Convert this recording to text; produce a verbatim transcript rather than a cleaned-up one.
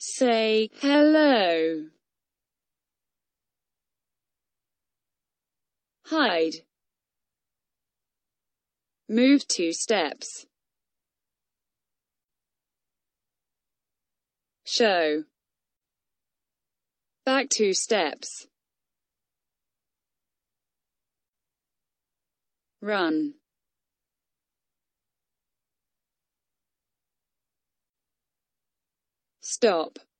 Say hello. Hide. Move two steps. Show. Back two steps. Run. Stop.